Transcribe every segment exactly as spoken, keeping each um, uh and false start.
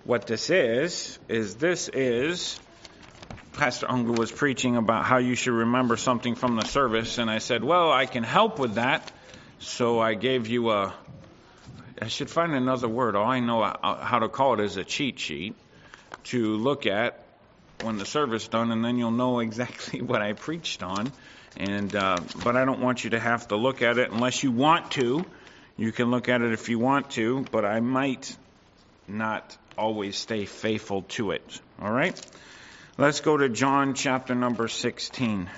what this is, is this is, Pastor Unger was preaching about how you should remember something from the service, and I said, well, I can help with that. So I gave you a, I should find another word. All I know how to call it is a cheat sheet to look at when the service is done, and then you'll know exactly what I preached on. And uh, but I don't want you to have to look at it unless you want to. You can look at it if you want to, but I might not always stay faithful to it. All right? Let's go to John chapter number sixteen.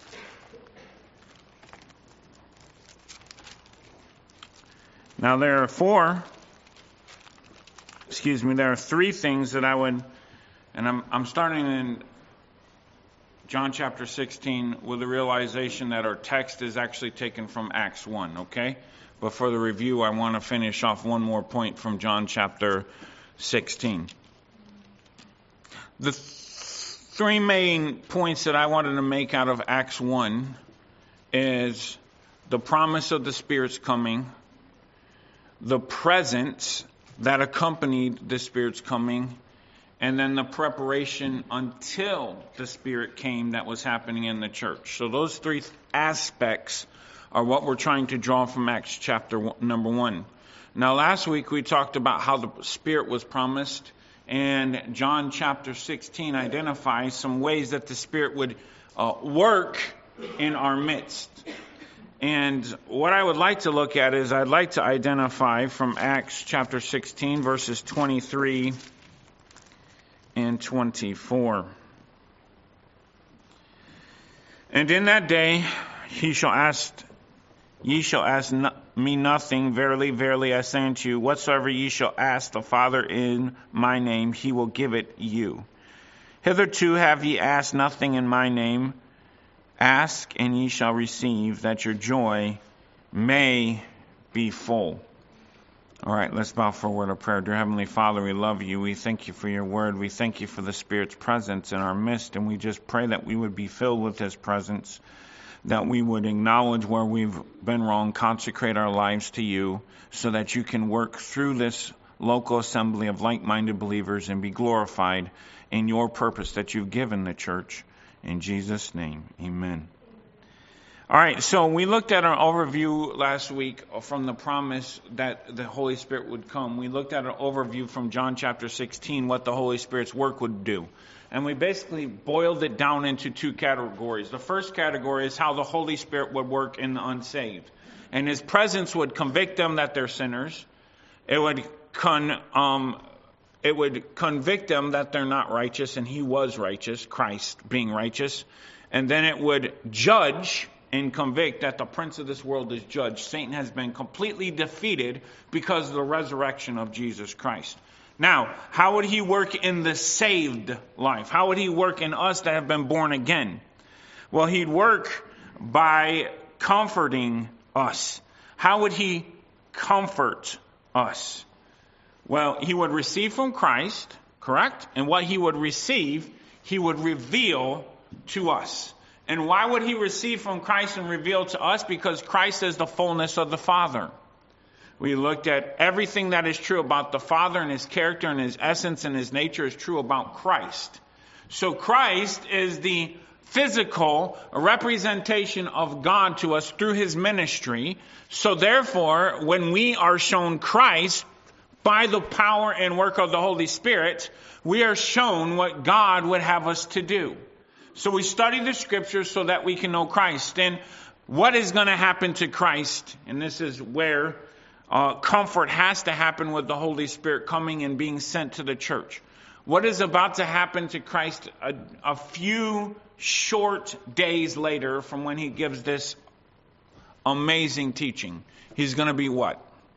Now there are four, excuse me, there are three things that I would, and I'm I'm starting in John chapter sixteen with the realization that our text is actually taken from Acts one, okay? But for the review, I want to finish off one more point from John chapter sixteen. The th- three main points that I wanted to make out of Acts one is the promise of the Spirit's coming, the presence that accompanied the Spirit's coming, and then the preparation until the Spirit came that was happening in the church. So those three aspects are what we're trying to draw from Acts chapter one, number one. Now last week we talked about how the Spirit was promised, and John chapter sixteen identifies some ways that the Spirit would uh, work in our midst. And what I would like to look at is I'd like to identify from Acts chapter sixteen verses twenty-three and twenty-four. And in that day he shall ask, ye shall ask no, me nothing. Verily, verily, I say unto you, whatsoever ye shall ask the Father in my name, he will give it you. Hitherto have ye asked nothing in my name. Ask, and ye shall receive, that your joy may be full. All right, let's bow for a word of prayer. Dear Heavenly Father, we love you. We thank you for your word. We thank you for the Spirit's presence in our midst, and we just pray that we would be filled with his presence, that we would acknowledge where we've been wrong, consecrate our lives to you, so that you can work through this local assembly of like-minded believers and be glorified in your purpose that you've given the church. In Jesus' name, amen. All right, so we looked at an overview last week from the promise that the Holy Spirit would come. We looked at an overview from John chapter sixteen, what the Holy Spirit's work would do. And we basically boiled it down into two categories. The first category is how the Holy Spirit would work in the unsaved. And his presence would convict them that they're sinners. It would con, um, it would convict them that they're not righteous, and he was righteous, Christ being righteous. And then it would judge and convict that the prince of this world is judged. Satan has been completely defeated because of the resurrection of Jesus Christ. Now, how would he work in the saved life? How would he work in us that have been born again? Well, he'd work by comforting us. How would he comfort us? Well, he would receive from Christ, correct? And what he would receive, he would reveal to us. And why would he receive from Christ and reveal to us? Because Christ is the fullness of the Father. We looked at everything that is true about the Father and his character and his essence and his nature is true about Christ. So Christ is the physical representation of God to us through his ministry. So therefore, when we are shown Christ by the power and work of the Holy Spirit, we are shown what God would have us to do. So we study the scriptures so that we can know Christ. And what is going to happen to Christ? And this is where uh, comfort has to happen with the Holy Spirit coming and being sent to the church. What is about to happen to Christ a, a few short days later from when he gives this amazing teaching? He's going to be what?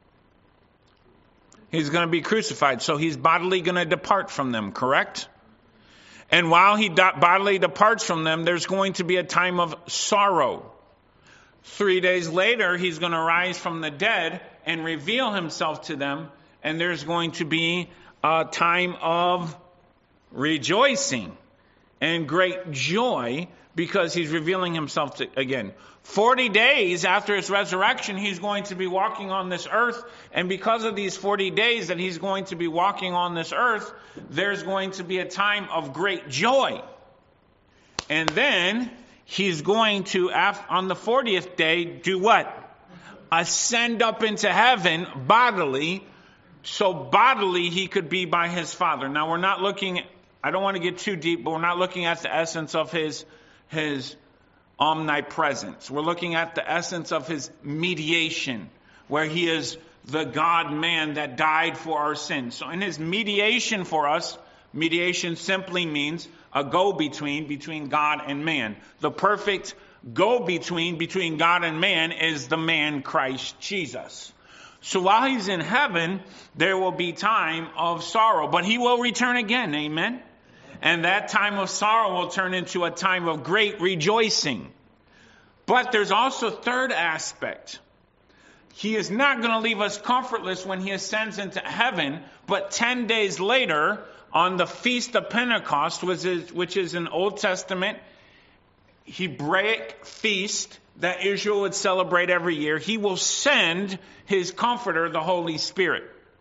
He's going to be crucified. So he's bodily going to depart from them, correct? And while he bodily departs from them, there's going to be a time of sorrow. Three days later, he's going to rise from the dead and reveal himself to them. And there's going to be a time of rejoicing. and great joy because he's revealing himself to, again. forty days after his resurrection, he's going to be walking on this earth. And because of these forty days that he's going to be walking on this earth, there's going to be a time of great joy. And then he's going to, on the fortieth day, do what? Ascend up into heaven bodily. So bodily he could be by his Father. Now we're not looking, I don't want to get too deep, but we're not looking at the essence of his, his omnipresence. We're looking at the essence of his mediation, where he is the God-man that died for our sins. So in his mediation for us, mediation simply means a go-between between God and man. The perfect go-between between God and man is the man Christ Jesus. So while he's in heaven, there will be time of sorrow, but he will return again. Amen. And that time of sorrow will turn into a time of great rejoicing. But there's also a third aspect. He is not going to leave us comfortless when he ascends into heaven, but ten days later, on the Feast of Pentecost, which is, which is an Old Testament Hebraic feast that Israel would celebrate every year, he will send his comforter, the Holy Spirit.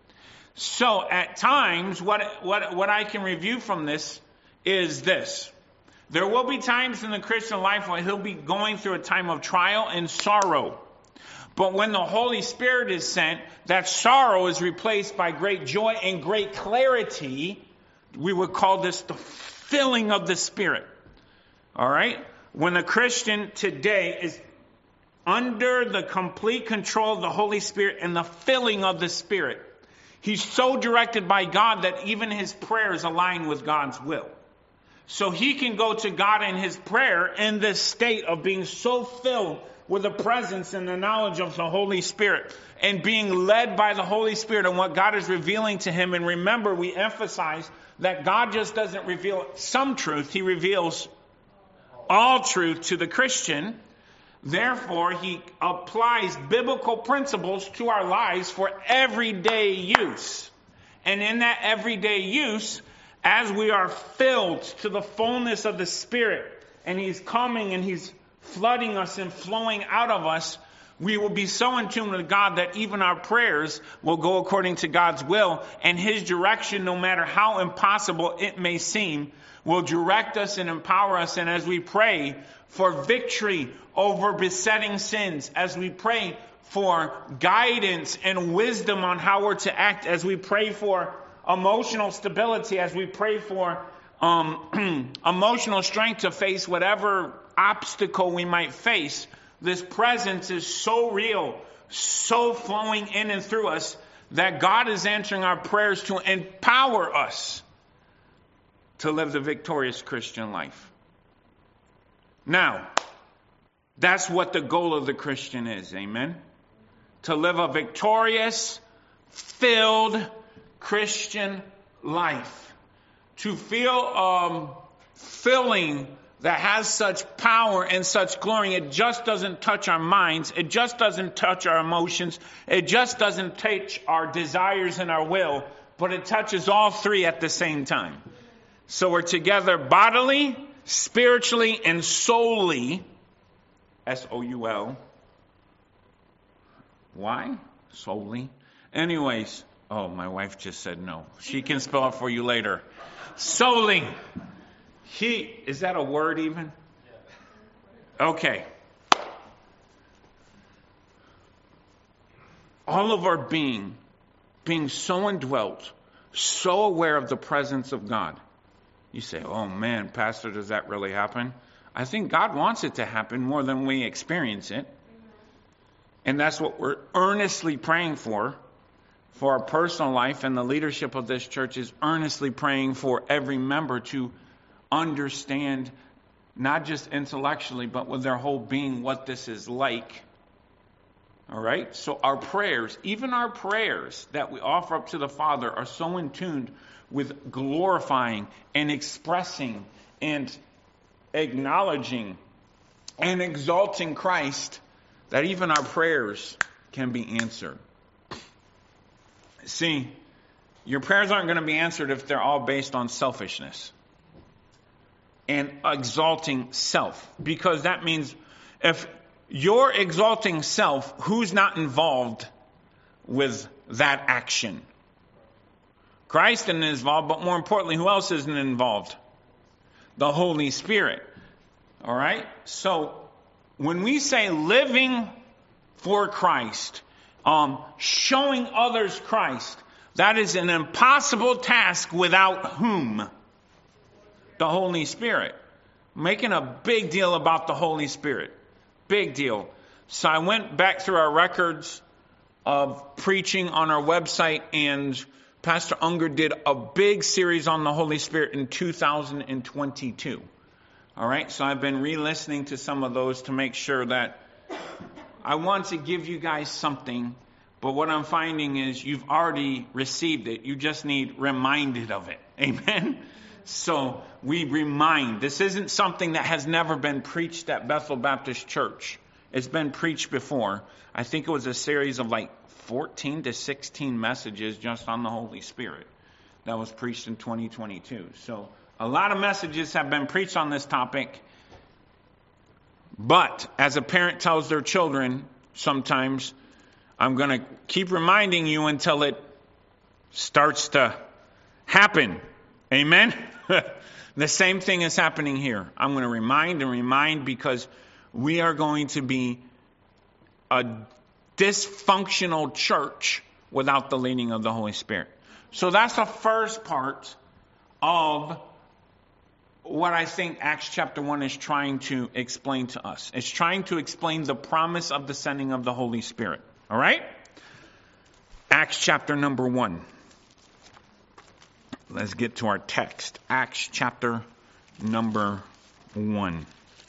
So at times, what, what, what I can review from this is this. There will be times in the Christian life where he'll be going through a time of trial and sorrow. But when the Holy Spirit is sent, that sorrow is replaced by great joy and great clarity. We would call this the filling of the Spirit. All right? When a Christian today is under the complete control of the Holy Spirit and the filling of the Spirit, he's so directed by God that even his prayers align with God's will. So he can go to God in his prayer in this state of being so filled with the presence and the knowledge of the Holy Spirit and being led by the Holy Spirit and what God is revealing to him. And remember, we emphasize that God just doesn't reveal some truth. He reveals all truth to the Christian. Therefore, he applies biblical principles to our lives for everyday use. And in that everyday use, as we are filled to the fullness of the Spirit, and he's coming and he's flooding us and flowing out of us, we will be so in tune with God that even our prayers will go according to God's will, and his direction, no matter how impossible it may seem, will direct us and empower us. And as we pray for victory over besetting sins, as we pray for guidance and wisdom on how we're to act, as we pray for emotional stability, as we pray for um, emotional strength to face whatever obstacle we might face, this presence is so real, so flowing in and through us, that God is answering our prayers to empower us to live the victorious Christian life. Now, that's what the goal of the Christian is, amen? To live a victorious, filled Christian life. To feel um, filling that has such power and such glory. It just doesn't touch our minds. It just doesn't touch our emotions. It just doesn't touch our desires and our will. But it touches all three at the same time. So we're together bodily, spiritually, and soully. S O U L. Why? Solely. Anyways. Oh, my wife just said no. She can spell it for you later. Solely. He, is that a word even? Okay. All of our being, being so indwelt, so aware of the presence of God. You say, oh man, Pastor, does that really happen? I think God wants it to happen more than we experience it. And that's what we're earnestly praying for. For our personal life, and the leadership of this church is earnestly praying for every member to understand, not just intellectually, but with their whole being, what this is like. All right? So our prayers, even our prayers that we offer up to the Father, are so in tune with glorifying and expressing and acknowledging and exalting Christ, that even our prayers can be answered. See, your prayers aren't going to be answered if they're all based on selfishness. and exalting self. Because that means if you're exalting self, who's not involved with that action? Christ isn't involved, but more importantly, who else isn't involved? The Holy Spirit. All right? So when we say living for Christ, um, showing others Christ, that is an impossible task without whom? The Holy Spirit. Making a big deal about the Holy Spirit. Big deal. So I went back through our records of preaching on our website, and Pastor Unger did a big series on the Holy Spirit in two thousand twenty-two. All right, so I've been re-listening to some of those to make sure that I want to give you guys something, but what I'm finding is you've already received it. You just need reminded of it. Amen? So we remind. This isn't something that has never been preached at Bethel Baptist Church. It's been preached before. I think it was a series of like fourteen to sixteen messages just on the Holy Spirit that was preached in twenty twenty-two. So a lot of messages have been preached on this topic. But as a parent tells their children, sometimes I'm going to keep reminding you until it starts to happen. Amen? The same thing is happening here. I'm going to remind and remind because we are going to be a dysfunctional church without the leading of the Holy Spirit. So that's the first part of what I think Acts chapter one is trying to explain to us. It's trying to explain the promise of the sending of the Holy Spirit. All right? Acts chapter number one. Let's get to our text. Acts chapter number one.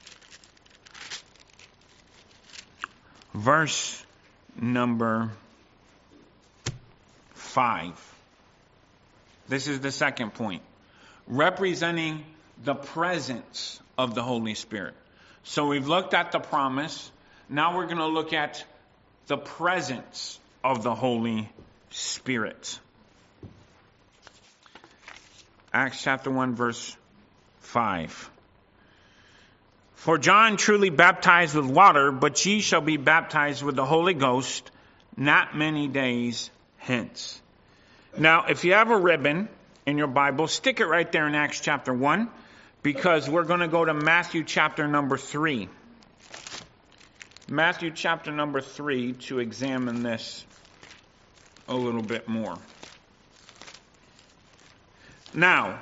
Verse number five. This is the second point. Representing the presence of the Holy Spirit. So we've looked at the promise. Now we're going to look at the presence of the Holy Spirit. Acts chapter one, verse five. For John truly baptized with water, but ye shall be baptized with the Holy Ghost not many days hence. Now, if you have a ribbon in your Bible, stick it right there in Acts chapter one, because we're going to go to Matthew chapter number three. Matthew chapter number three to examine this a little bit more. Now,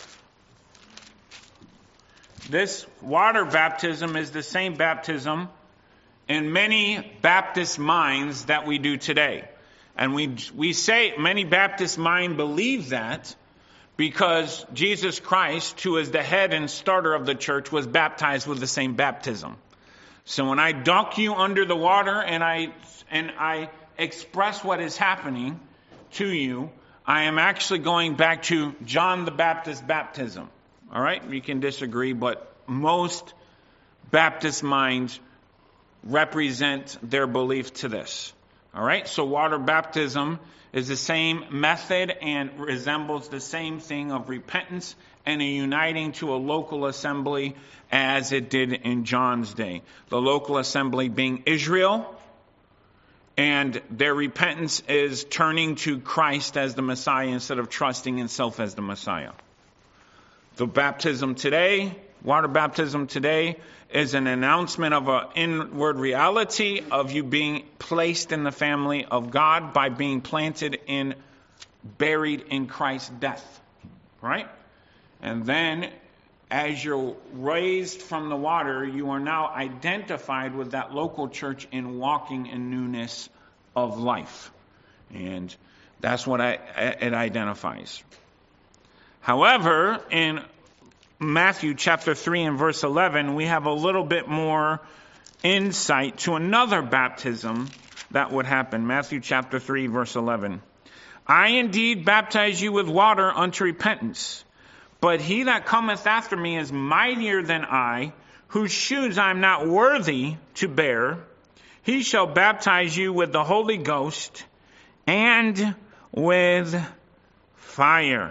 this water baptism is the same baptism in many Baptist minds that we do today. And we we say many Baptist minds believe that because Jesus Christ, who is the head and starter of the church, was baptized with the same baptism. So when I dunk you under the water and I and I express what is happening to you, I am actually going back to John the Baptist's baptism. All right? You can disagree, but most Baptist minds represent their belief to this. All right? So water baptism is the same method and resembles the same thing of repentance and a uniting to a local assembly as it did in John's day. The local assembly being Israel, and their repentance is turning to Christ as the Messiah instead of trusting in self as the Messiah. The baptism today, water baptism today, is an announcement of an inward reality of you being placed in the family of God by being planted in, buried in Christ's death. Right? And then, as you're raised from the water, you are now identified with that local church in walking in newness of life. And that's what I, it identifies. However, in Matthew chapter three and verse eleven, we have a little bit more insight to another baptism that would happen. Matthew chapter three, verse eleven. I indeed baptize you with water unto repentance, but he that cometh after me is mightier than I, whose shoes I am not worthy to bear. He shall baptize you with the Holy Ghost and with fire.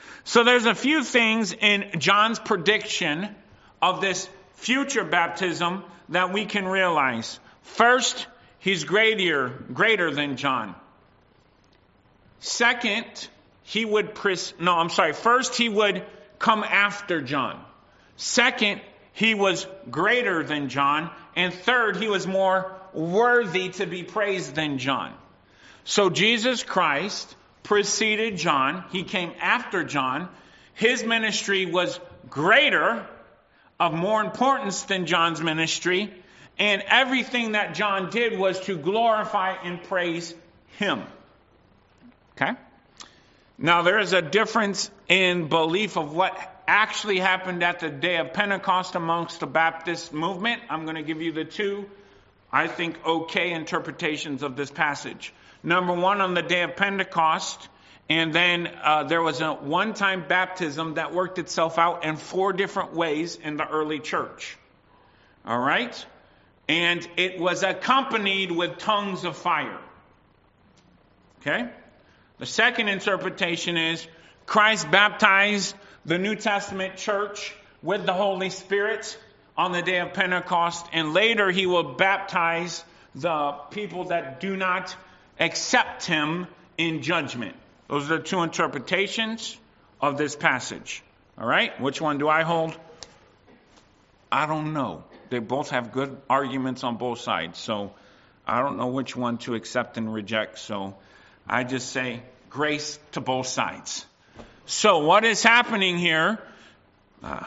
So there's a few things in John's prediction of this future baptism that we can realize. First, he's greater, greater than John. Second, he would, pres- no, I'm sorry. First, he would come after John. Second, he was greater than John. And third, he was more worthy to be praised than John. So Jesus Christ preceded John. He came after John. His ministry was greater, of more importance than John's ministry. And everything that John did was to glorify and praise him. Okay? Now, there is a difference in belief of what actually happened at the day of Pentecost amongst the Baptist movement. I'm going to give you the two, I think, okay interpretations of this passage. Number one, on the day of Pentecost, and then uh, there was a one-time baptism that worked itself out in four different ways in the early church. All right? And it was accompanied with tongues of fire. Okay? The second interpretation is Christ baptized the New Testament church with the Holy Spirit on the day of Pentecost, and later he will baptize the people that do not accept him in judgment. Those are the two interpretations of this passage. All right? Which one do I hold? I don't know. They both have good arguments on both sides, so I don't know which one to accept and reject, so I just say grace to both sides. So what is happening here? Ah,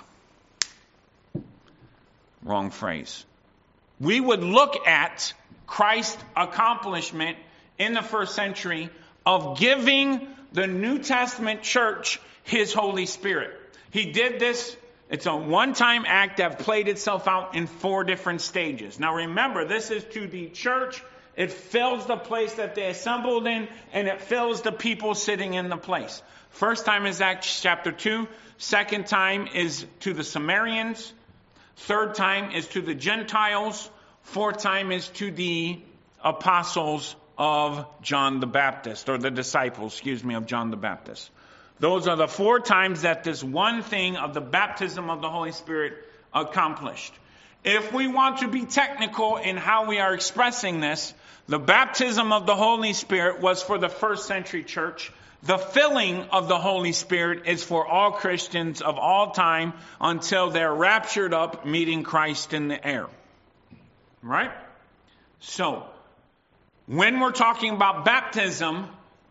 wrong phrase. We would look at Christ's accomplishment in the first century of giving the New Testament church his Holy Spirit. He did this. It's a one-time act that played itself out in four different stages. Now remember, this is to the church. It fills the place that they assembled in, and it fills the people sitting in the place. First time is Acts chapter two. Second time is to the Samaritans. Third time is to the Gentiles. Fourth time is to the apostles of John the Baptist, or the disciples, excuse me, of John the Baptist. Those are the four times that this one thing of the baptism of the Holy Spirit accomplished. If we want to be technical in how we are expressing this, the baptism of the Holy Spirit was for the first century church. The filling of the Holy Spirit is for all Christians of all time until they're raptured up meeting Christ in the air. Right? So, when we're talking about baptism,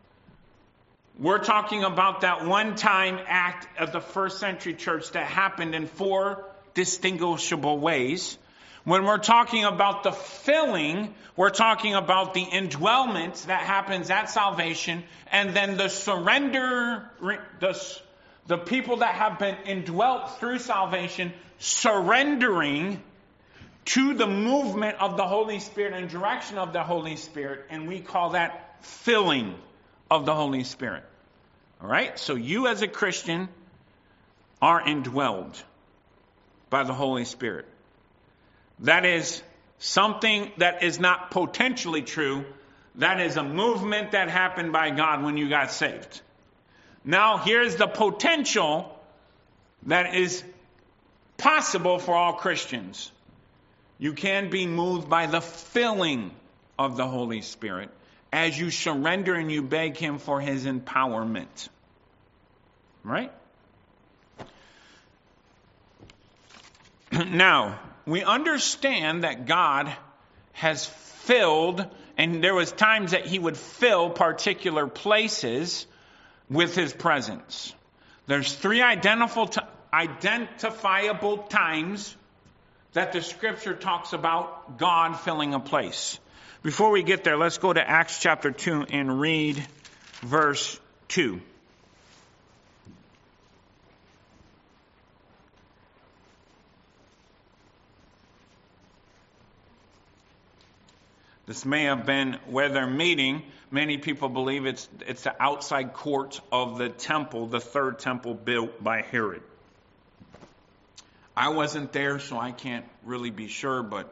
we're talking about that one-time act of the first century church that happened in four distinguishable ways. When we're talking about the filling, we're talking about the indwellment that happens at salvation, and then the surrender, the, the people that have been indwelt through salvation, surrendering to the movement of the Holy Spirit and direction of the Holy Spirit, and we call that filling of the Holy Spirit. All right? So you as a Christian are indwelled by the Holy Spirit. That is something that is not potentially true. That is a movement that happened by God when you got saved. Now, here's the potential that is possible for all Christians. You can be moved by the filling of the Holy Spirit as you surrender and you beg Him for His empowerment. Right? Now, we understand that God has filled, and there was times that He would fill particular places with His presence. There's three identifiable, identifiable times that the Scripture talks about God filling a place. Before we get there, let's go to Acts chapter two and read verse two. This may have been where they're meeting. Many people believe it's it's the outside court of the temple, the third temple built by Herod. I wasn't there, so I can't really be sure, but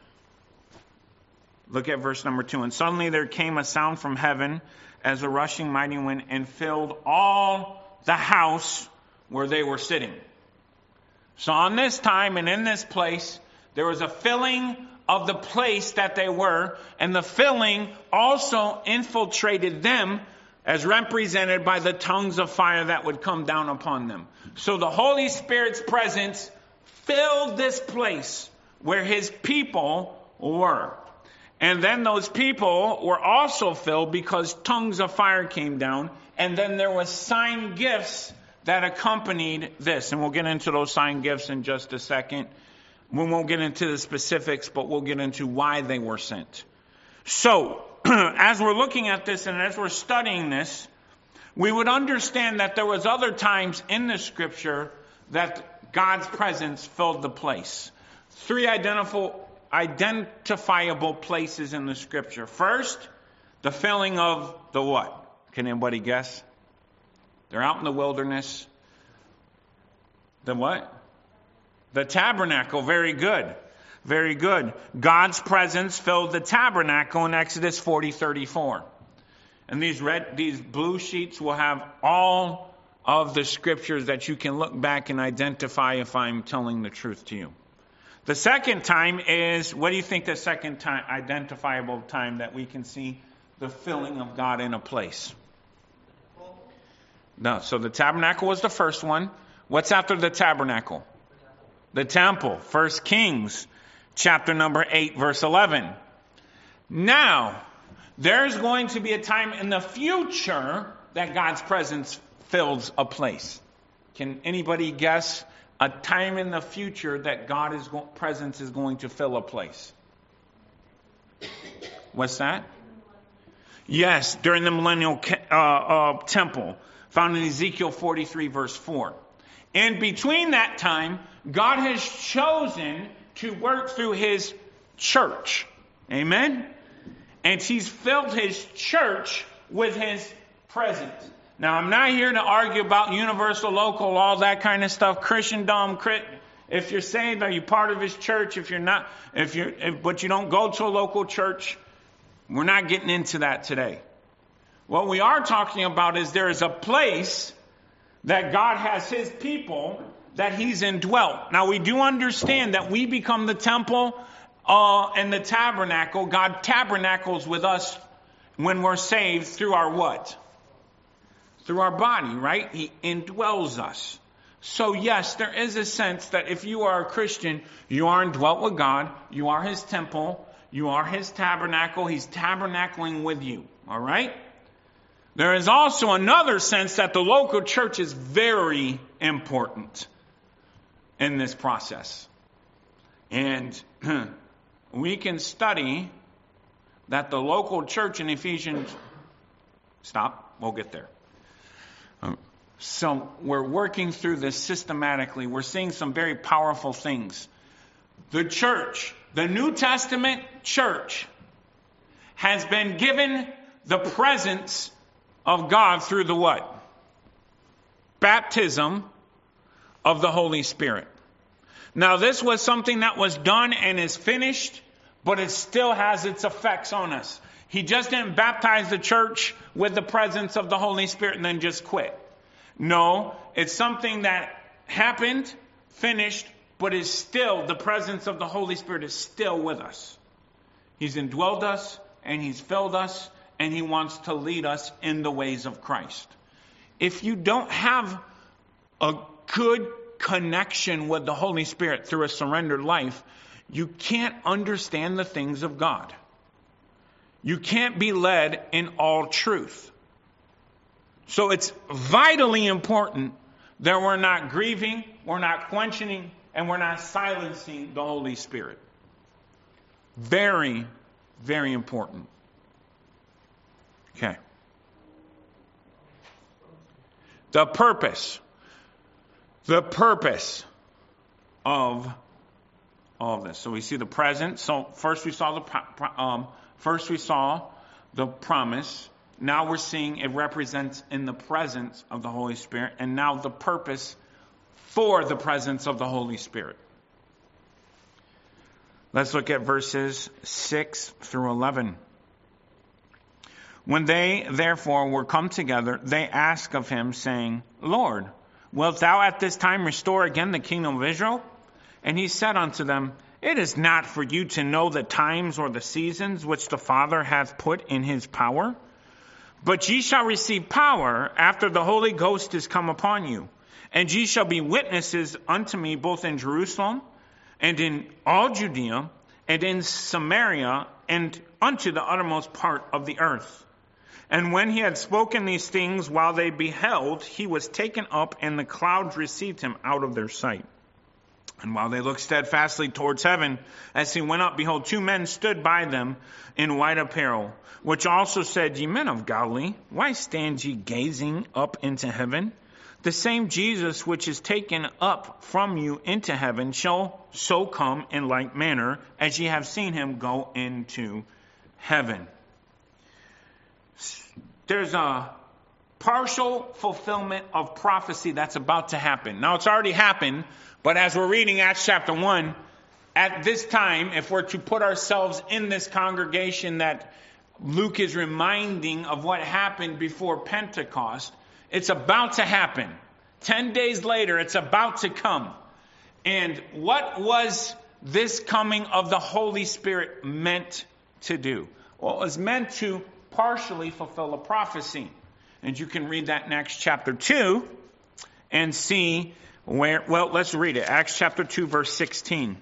look at verse number two. And suddenly there came a sound from heaven as a rushing mighty wind and filled all the house where they were sitting. So on this time and in this place, there was a filling of the place that they were, and the filling also infiltrated them as represented by the tongues of fire that would come down upon them. So the Holy Spirit's presence filled this place where his people were. And then those people were also filled because tongues of fire came down, and then there was sign gifts that accompanied this. And we'll get into those sign gifts in just a second. We won't get into the specifics, but we'll get into why they were sent. So, as we're looking at this and as we're studying this, we would understand that there was other times in the scripture that God's presence filled the place. Three identifiable, identifiable places in the scripture. First, the filling of the what? Can anybody guess? They're out in the wilderness. The what? The tabernacle. Very good. Very good. God's presence filled the tabernacle in Exodus forty thirty-four. And these red, these blue sheets will have all of the scriptures that you can look back and identify if I'm telling the truth to you. The second time is, what do you think the second time, identifiable time that we can see the filling of God in a place? No, so the tabernacle was the first one. What's after the tabernacle? The temple. First Kings, chapter number eight, verse eleven. Now, there's going to be a time in the future that God's presence fills a place. Can anybody guess a time in the future that God's go- presence is going to fill a place? What's that? Yes, during the millennial uh, uh, temple, found in Ezekiel forty-three, verse four. In between that time, God has chosen to work through his church. Amen? And he's filled his church with his presence. Now, I'm not here to argue about universal, local, all that kind of stuff. Christendom, if you're saved, are you part of his church? If you're not, if you're, if, but you don't go to a local church, we're not getting into that today. What we are talking about is there is a place that God has his people that he's indwelt. Now, we do understand that we become the temple uh, and the tabernacle. God tabernacles with us when we're saved through our what? Through our body, right? He indwells us. So yes, there is a sense that if you are a Christian, you are indwelt with God. You are his temple. You are his tabernacle. He's tabernacling with you. All right? There is also another sense that the local church is very important in this process. And we can study that the local church in Ephesians... Stop. We'll get there. So we're working through this systematically. We're seeing some very powerful things. The church, the New Testament church, has been given the presence of God through the what? Baptism of the Holy Spirit. Now, this was something that was done and is finished, but it still has its effects on us. He just didn't baptize the church with the presence of the Holy Spirit and then just quit. No, it's something that happened, finished, but is still, the presence of the Holy Spirit is still with us. He's indwelled us and he's filled us and he wants to lead us in the ways of Christ. If you don't have a good connection with the Holy Spirit through a surrendered life, you can't understand the things of God. You can't be led in all truth. So it's vitally important that we're not grieving, we're not quenching, and we're not silencing the Holy Spirit. Very, very important. Okay. The purpose. The purpose of all of this. So we see the present. So first we saw the um, first we saw the promise. Now we're seeing it represents in the presence of the Holy Spirit, and now the purpose for the presence of the Holy Spirit. Let's look at verses six through eleven. When they therefore were come together, they asked of him, saying, Lord, wilt thou at this time restore again the kingdom of Israel? And he said unto them, It is not for you to know the times or the seasons which the Father hath put in his power, but ye shall receive power after the Holy Ghost is come upon you. And ye shall be witnesses unto me both in Jerusalem and in all Judea and in Samaria and unto the uttermost part of the earth. And when he had spoken these things while they beheld, he was taken up, and the clouds received him out of their sight. And while they looked steadfastly towards heaven, as he went up, behold, two men stood by them in white apparel, which also said, Ye men of Galilee, why stand ye gazing up into heaven? The same Jesus which is taken up from you into heaven shall so come in like manner as ye have seen him go into heaven. There's a partial fulfillment of prophecy that's about to happen. Now, it's already happened, but as we're reading Acts chapter one, at this time, if we're to put ourselves in this congregation that Luke is reminding of what happened before Pentecost, it's about to happen. Ten days later, it's about to come. And what was this coming of the Holy Spirit meant to do? Well, it was meant to partially fulfill a prophecy. And you can read that in Acts chapter two and see where, well, let's read it. Acts chapter two, verse sixteen.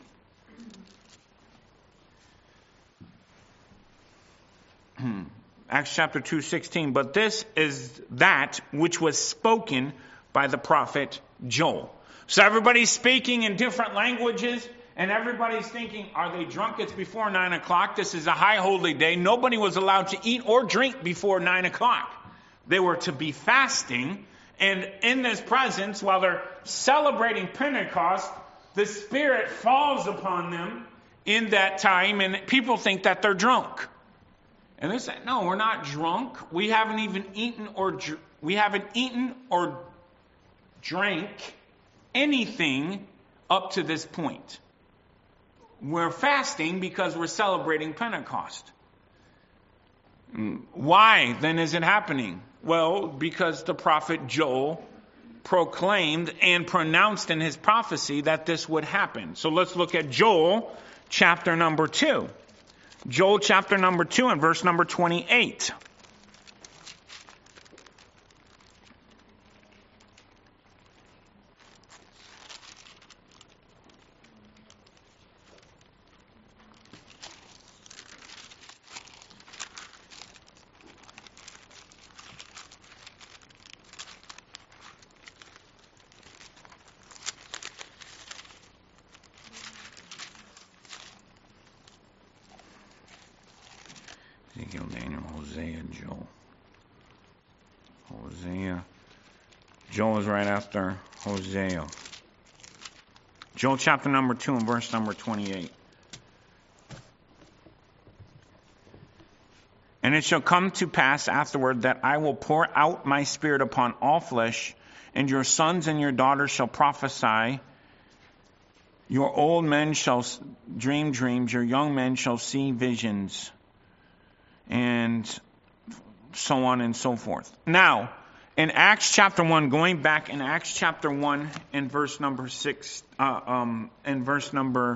Acts chapter two, sixteen. But this is that which was spoken by the prophet Joel. So everybody's speaking in different languages, and everybody's thinking, are they drunk? It's before nine o'clock. This is a high holy day. Nobody was allowed to eat or drink before nine o'clock. They were to be fasting. And in this presence, while they're celebrating Pentecost, the Spirit falls upon them in that time, and people think that they're drunk. And they say, no, we're not drunk. We haven't even eaten or dr- we haven't eaten or drank anything up to this point. We're fasting because we're celebrating Pentecost. Why then is it happening? Well, because the prophet Joel proclaimed and pronounced in his prophecy that this would happen. So let's look at Joel chapter number two. Joel chapter number two and verse number twenty-eight. Ezekiel, Daniel, Hosea, Joel. Hosea. Joel is right after Hosea. Joel chapter number two and verse number twenty-eight. And it shall come to pass afterward that I will pour out my spirit upon all flesh, and your sons and your daughters shall prophesy. Your old men shall dream dreams, your young men shall see visions. And so on and so forth. Now, in Acts chapter one, going back in Acts chapter one and verse number six, uh, um, in verse number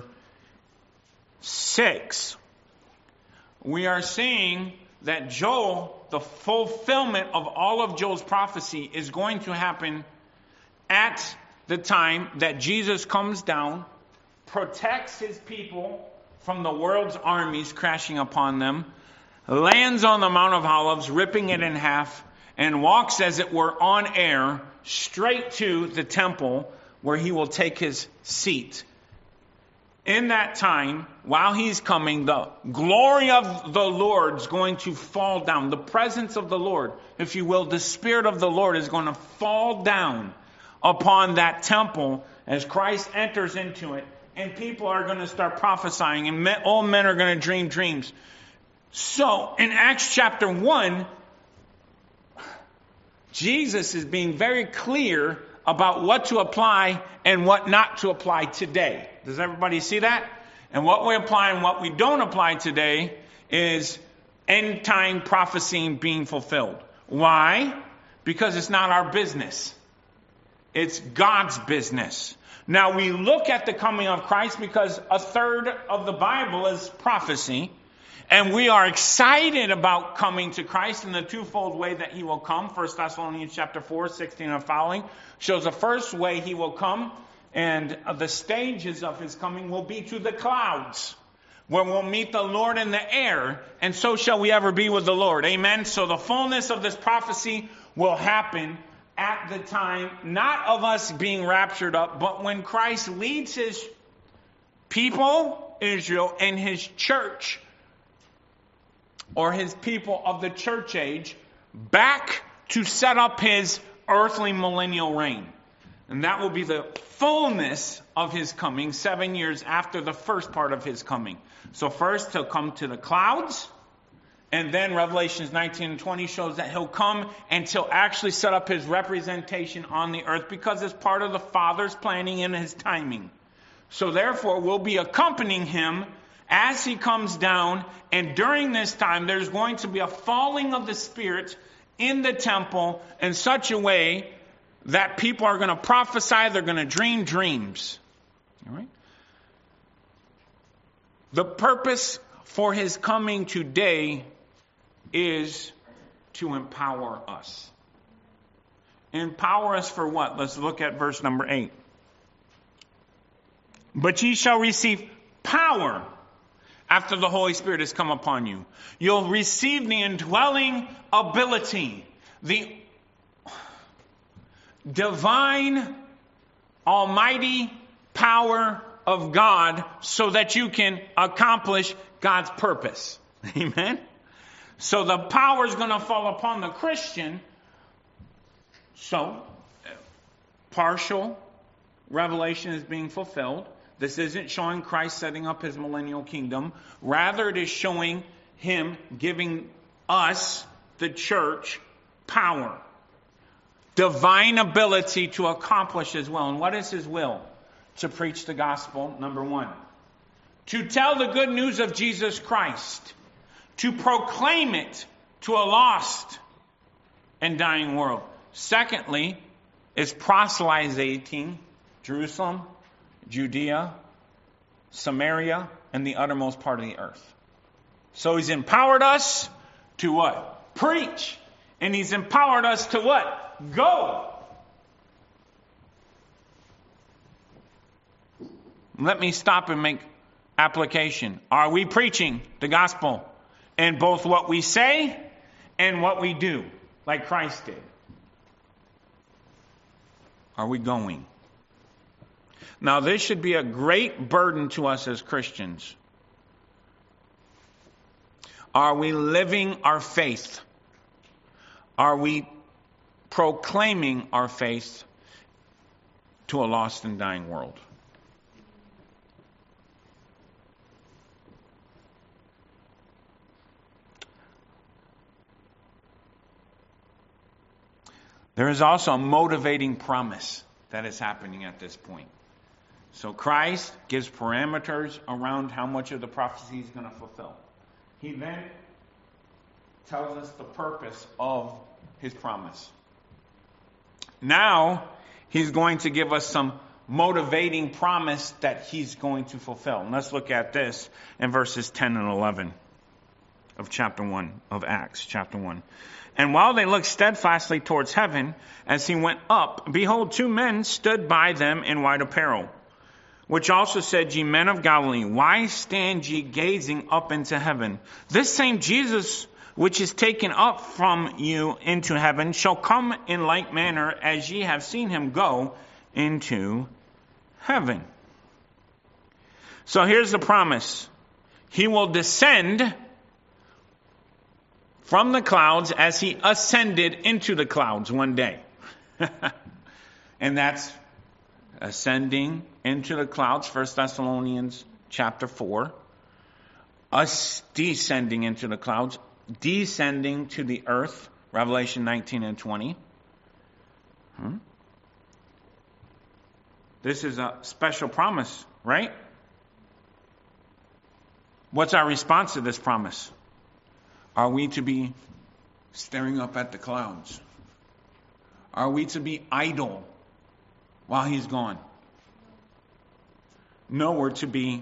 six, we are seeing that Joel, the fulfillment of all of Joel's prophecy, is going to happen at the time that Jesus comes down, protects his people from the world's armies crashing upon them, lands on the Mount of Olives, ripping it in half, and walks as it were on air straight to the temple where he will take his seat. In that time, while he's coming, the glory of the Lord is going to fall down. The presence of the Lord, if you will, the Spirit of the Lord is going to fall down upon that temple as Christ enters into it. And people are going to start prophesying, and men, all men are going to dream dreams. So, in Acts chapter one, Jesus is being very clear about what to apply and what not to apply today. Does everybody see that? And what we apply and what we don't apply today is end time prophecy being fulfilled. Why? Because it's not our business. It's God's business. Now we look at the coming of Christ because a third of the Bible is prophecy. And we are excited about coming to Christ in the twofold way that he will come. First Thessalonians chapter four, sixteen and following shows the first way he will come. And the stages of his coming will be to the clouds, where we'll meet the Lord in the air. And so shall we ever be with the Lord. Amen. So the fullness of this prophecy will happen at the time, not of us being raptured up, but when Christ leads his people, Israel, and his church, or his people of the church age, back to set up his earthly millennial reign. And that will be the fullness of his coming, seven years after the first part of his coming. So first he'll come to the clouds, and then Revelations nineteen and twenty shows that he'll come and he'll actually set up his representation on the earth, because it's part of the Father's planning and his timing. So therefore we'll be accompanying him as he comes down, and during this time there's going to be a falling of the Spirit in the temple in such a way that people are going to prophesy, they're going to dream dreams. All right? The purpose for his coming today is to empower us. Empower us for what? Let's look at verse number eight. But ye shall receive power after the Holy Spirit has come upon you. You'll receive the indwelling ability, the divine, almighty power of God, so that you can accomplish God's purpose. Amen? So the power is going to fall upon the Christian. So, partial revelation is being fulfilled. This isn't showing Christ setting up his millennial kingdom. Rather, it is showing him giving us, the church, power. Divine ability to accomplish his will. And what is his will? To preach the gospel, number one. To tell the good news of Jesus Christ. To proclaim it to a lost and dying world. Secondly, is proselytizing Jerusalem, Judea, Samaria, and the uttermost part of the earth. So he's empowered us to what? Preach. And he's empowered us to what? Go. Let me stop and make application. Are we preaching the gospel in both what we say and what we do, like Christ did? Are we going? Now, this should be a great burden to us as Christians. Are we living our faith? Are we proclaiming our faith to a lost and dying world? There is also a motivating promise that is happening at this point. So Christ gives parameters around how much of the prophecy he's going to fulfill. He then tells us the purpose of his promise. Now, he's going to give us some motivating promise that he's going to fulfill. And let's look at this in verses ten and eleven of chapter one of Acts, chapter one. And while they looked steadfastly towards heaven, as he went up, behold, two men stood by them in white apparel, which also said, Ye men of Galilee, why stand ye gazing up into heaven? This same Jesus, which is taken up from you into heaven, shall come in like manner as ye have seen him go into heaven. So here's the promise. He will descend from the clouds as he ascended into the clouds one day. And that's ascending into the clouds, First Thessalonians chapter four. Us descending into the clouds, descending to the earth, Revelation nineteen and twenty. Hmm? This is a special promise, right? What's our response to this promise? Are we to be staring up at the clouds? Are we to be idle while he's gone? No, we're to be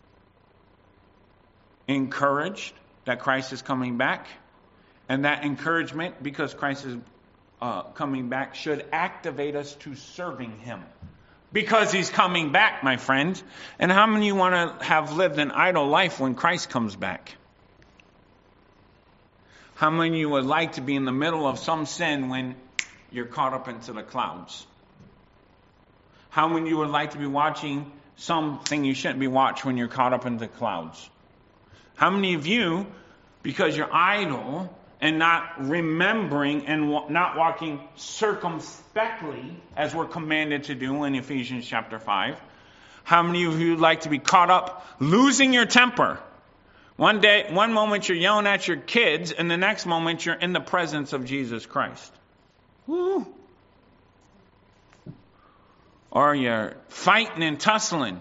encouraged that Christ is coming back. And that encouragement, because Christ is uh, coming back, should activate us to serving him. Because he's coming back, my friend. And how many of you want to have lived an idle life when Christ comes back? How many of you would like to be in the middle of some sin when you're caught up into the clouds? How many of you would like to be watching something you shouldn't be watching when you're caught up in the clouds? How many of you, because you're idle and not remembering and wa- not walking circumspectly, as we're commanded to do in Ephesians chapter five, how many of you would like to be caught up losing your temper? One day, one moment you're yelling at your kids, and the next moment you're in the presence of Jesus Christ. Woo! Or you're fighting and tussling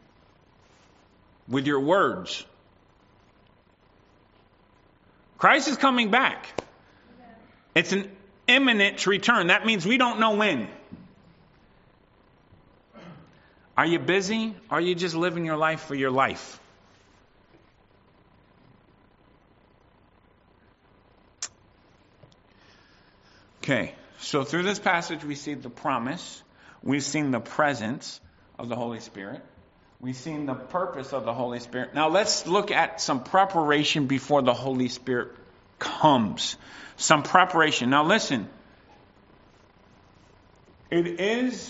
with your words. Christ is coming back. It's an imminent return. That means we don't know when. Are you busy? Or are you just living your life for your life? Okay, so through this passage we see the promise. We've seen the presence of the Holy Spirit. We've seen the purpose of the Holy Spirit. Now let's look at some preparation before the Holy Spirit comes. Some preparation. Now listen. It is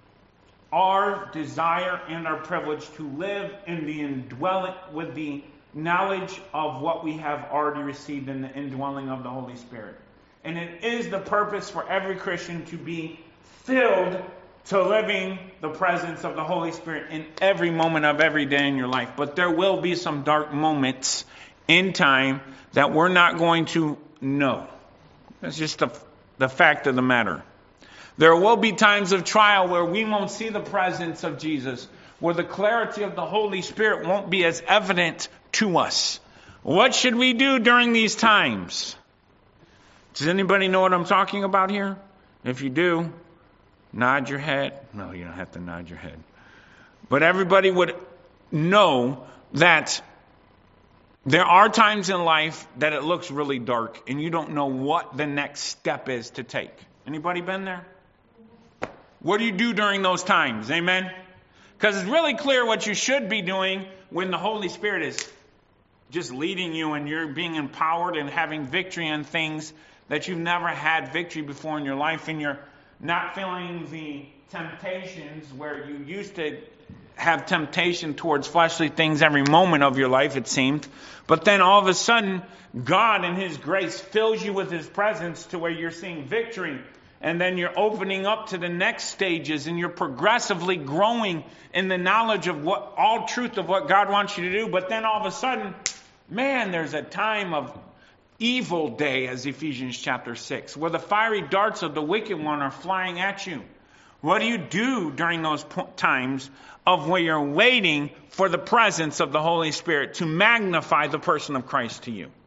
our desire and our privilege to live in the indwelling, with the knowledge of what we have already received in the indwelling of the Holy Spirit. And it is the purpose for every Christian to be filled to living the presence of the Holy Spirit in every moment of every day in your life. But there will be some dark moments in time that we're not going to know. That's just the, the fact of the matter. There will be times of trial where we won't see the presence of Jesus, where the clarity of the Holy Spirit won't be as evident to us. What should we do during these times? Does anybody know what I'm talking about here? If you do, nod your head. No, you don't have to nod your head. But everybody would know that there are times in life that it looks really dark and you don't know what the next step is to take. Anybody been there? What do you do during those times? Amen? Because it's really clear what you should be doing when the Holy Spirit is just leading you and you're being empowered and having victory on things that you've never had victory before in your life, and you're not feeling the temptations where you used to have temptation towards fleshly things every moment of your life, it seemed. But then all of a sudden, God in His grace fills you with His presence to where you're seeing victory. And then you're opening up to the next stages, and you're progressively growing in the knowledge of what all truth of what God wants you to do. But then all of a sudden, man, there's a time of evil day, as Ephesians chapter six, where the fiery darts of the wicked one are flying at you. What do you do during those times of where you're waiting for the presence of the Holy Spirit to magnify the person of Christ to you?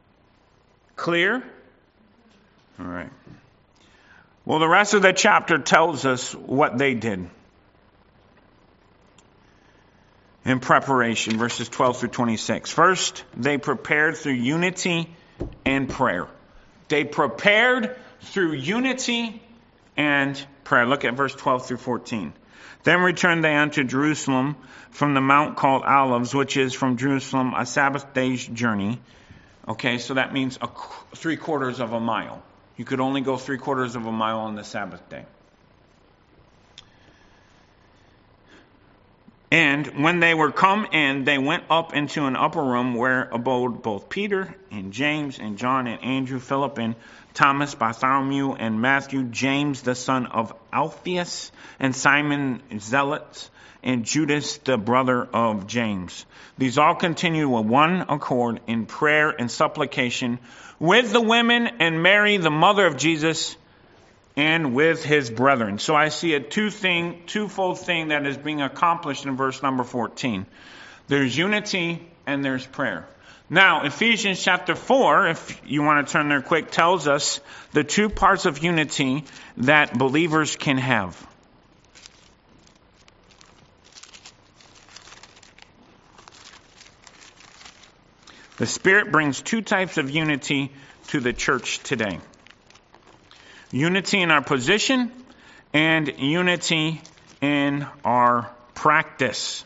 Clear? All right. Well, the rest of the chapter tells us what they did in preparation, verses twelve through twenty-six. First, they prepared through unity and prayer. They prepared through unity and prayer. Look at verse twelve through fourteen. Then returned they unto Jerusalem from the mount called Olives, which is from Jerusalem a Sabbath day's journey. Okay, so that means a three quarters of a mile. You could only go three quarters of a mile on the Sabbath day. And when they were come in, they went up into an upper room where abode both Peter and James and John and Andrew, Philip and Thomas, Bartholomew and Matthew, James the son of Alphaeus, and Simon Zealot, and Judas the brother of James. These all continued with one accord in prayer and supplication with the women and Mary, the mother of Jesus, and with his brethren. So I see a two thing, twofold thing that is being accomplished in verse number fourteen. There's unity and there's prayer. Now, Ephesians chapter four, if you want to turn there quick, tells us the two parts of unity that believers can have. The Spirit brings two types of unity to the church today. Unity in our position and unity in our practice.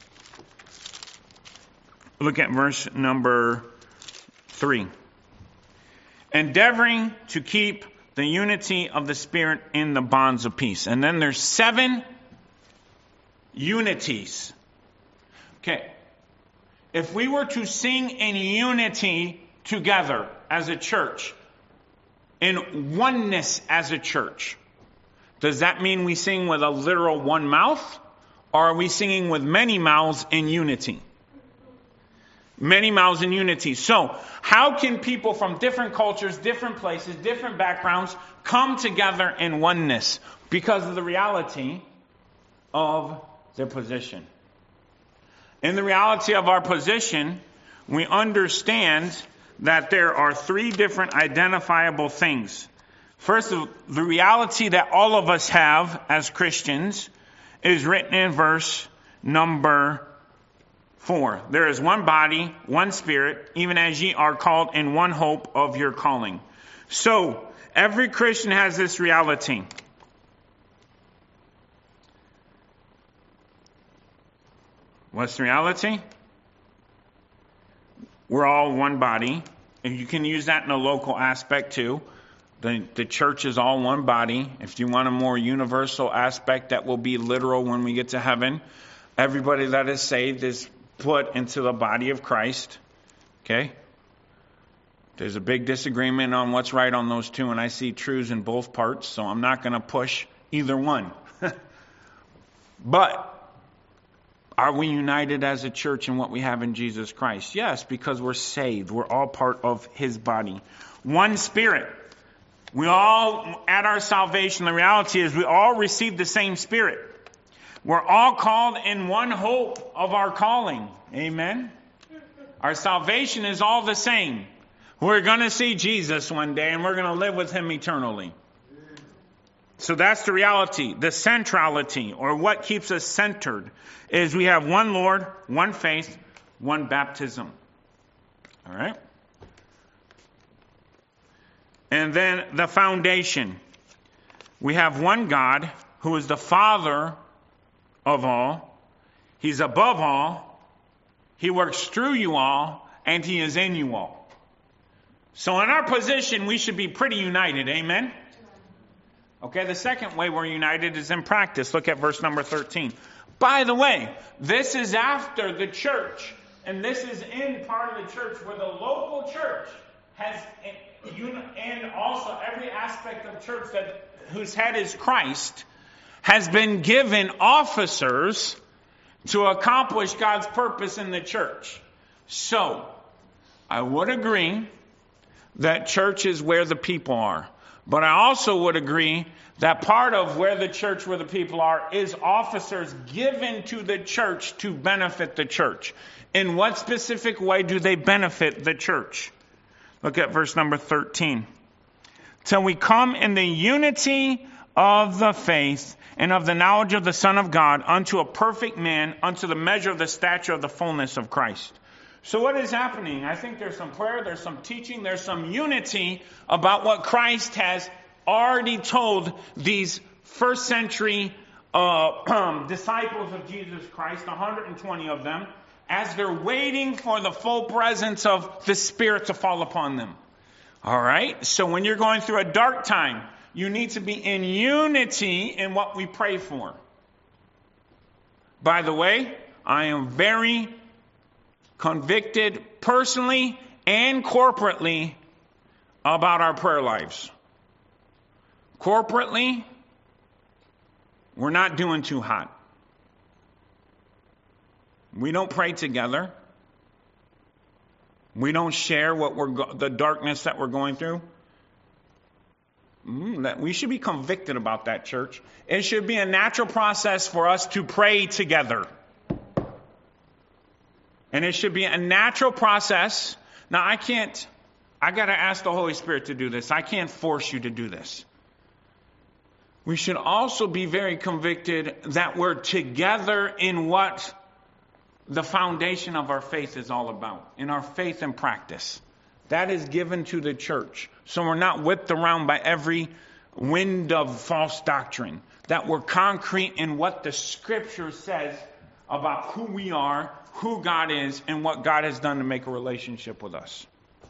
Look at verse number three. Endeavoring to keep the unity of the Spirit in the bonds of peace. And then there's seven unities. Okay. If we were to sing in unity together as a church, in oneness as a church, does that mean we sing with a literal one mouth? Or are we singing with many mouths in unity? Many mouths in unity. So, how can people from different cultures, different places, different backgrounds come together in oneness? Because of the reality of their position. In the reality of our position, we understand that there are three different identifiable things. First, the reality that all of us have as Christians is written in verse number four. There is one body, one Spirit, even as ye are called in one hope of your calling. So, every Christian has this reality. What's the reality? We're all one body. And you can use that in a local aspect too. The, the church is all one body. If you want a more universal aspect that will be literal when we get to heaven, everybody that is saved is put into the body of Christ. Okay? There's a big disagreement on what's right on those two, and I see truths in both parts, so I'm not going to push either one. But are we united as a church in what we have in Jesus Christ? Yes, because we're saved. We're all part of His body. One Spirit. We all, at our salvation, the reality is we all receive the same Spirit. We're all called in one hope of our calling. Amen? Our salvation is all the same. We're going to see Jesus one day, and we're going to live with Him eternally. So that's the reality. The centrality, or what keeps us centered, is we have one Lord, one faith, one baptism. All right? And then the foundation. We have one God who is the Father of all. He's above all. He works through you all, and He is in you all. So in our position, we should be pretty united. Amen? Okay, the second way we're united is in practice. Look at verse number thirteen. By the way, this is after the church, and this is in part of the church where the local church has, and also every aspect of church that whose head is Christ, has been given officers to accomplish God's purpose in the church. So, I would agree that church is where the people are. But I also would agree that part of where the church, where the people are, is officers given to the church to benefit the church. In what specific way do they benefit the church? Look at verse number thirteen. Till we come in the unity of the faith and of the knowledge of the Son of God, unto a perfect man, unto the measure of the stature of the fullness of Christ. So what is happening? I think there's some prayer, there's some teaching, there's some unity about what Christ has already told these first century uh, disciples of Jesus Christ, one hundred twenty of them, as they're waiting for the full presence of the Spirit to fall upon them. All right? So when you're going through a dark time, you need to be in unity in what we pray for. By the way, I am very convicted personally and corporately about our prayer lives. Corporately, we're not doing too hot. We don't pray together. We don't share what we're go- the darkness that we're going through. Mm, that we should be convicted about that, church. It should be a natural process for us to pray together. And it should be a natural process. Now, I can't, I got to ask the Holy Spirit to do this. I can't force you to do this. We should also be very convicted that we're together in what the foundation of our faith is all about, in our faith and practice. That is given to the church. So we're not whipped around by every wind of false doctrine. That we're concrete in what the Scripture says about who we are, who God is, and what God has done to make a relationship with us.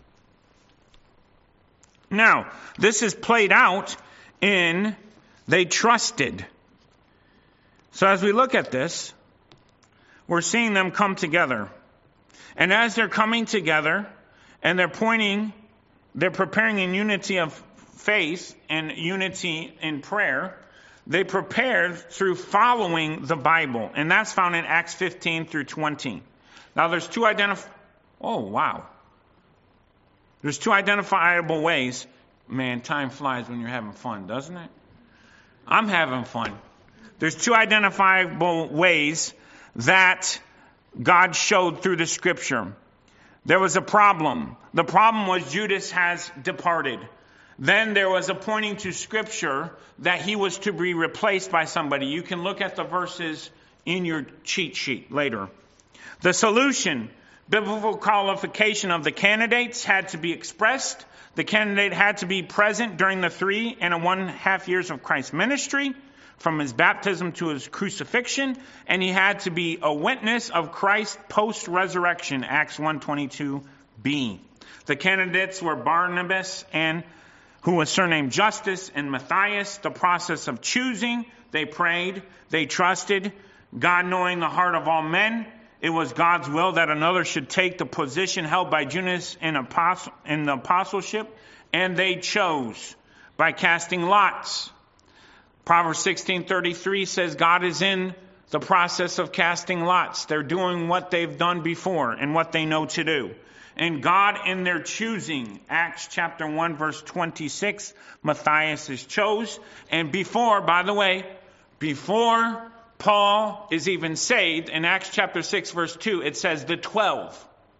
Now, this is played out in they trusted. So as we look at this, we're seeing them come together. And as they're coming together, and they're pointing, they're preparing in unity of faith and unity in prayer, they prepared through following the Bible. And that's found in Acts fifteen through twenty. Now there's two identif- Oh, wow. There's two identifiable ways. Man, time flies when you're having fun, doesn't it? I'm having fun. There's two identifiable ways that God showed through the Scripture. There was a problem. The problem was Judas has departed. Then there was a pointing to Scripture that he was to be replaced by somebody. You can look at the verses in your cheat sheet later. The solution, biblical qualification of the candidates had to be expressed. The candidate had to be present during the three and a one half years of Christ's ministry, from his baptism to his crucifixion, and he had to be a witness of Christ's post-resurrection, Acts one twenty-two b. The candidates were Barnabas, and who was surnamed Justus, and Matthias. The process of choosing, they prayed, they trusted, God knowing the heart of all men. It was God's will that another should take the position held by Judas in, apostle, in the apostleship, and they chose by casting lots. Proverbs sixteen thirty-three says God is in the process of casting lots. They're doing what they've done before and what they know to do. And God in their choosing, Acts chapter one verse twenty-six, Matthias is chose. And before, by the way, before Paul is even saved, in Acts chapter six verse two, it says the twelve.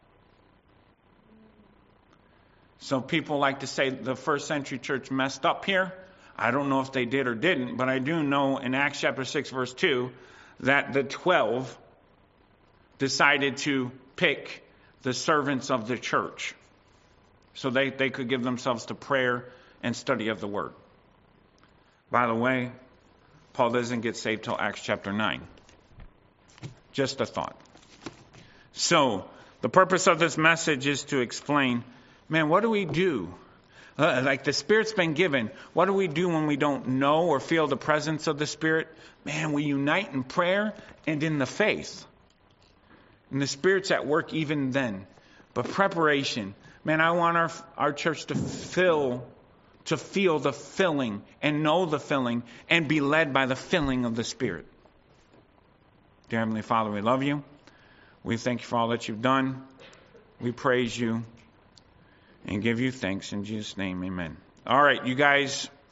So people like to say the first century church messed up here. I don't know if they did or didn't, but I do know in Acts chapter six verse two that the twelve decided to pick the servants of the church so they, they could give themselves to prayer and study of the word. By the way, Paul doesn't get saved till Acts chapter nine. Just a thought. So, the purpose of this message is to explain, man, what do we do? Uh, like the Spirit's been given. What do we do when we don't know or feel the presence of the Spirit? Man, we unite in prayer and in the faith. And the Spirit's at work even then. But preparation. Man, I want our our church to fill, to feel the filling and know the filling and be led by the filling of the Spirit. Dear Heavenly Father, we love you. We thank you for all that you've done. We praise you and give you thanks in Jesus' name. Amen. All right, you guys.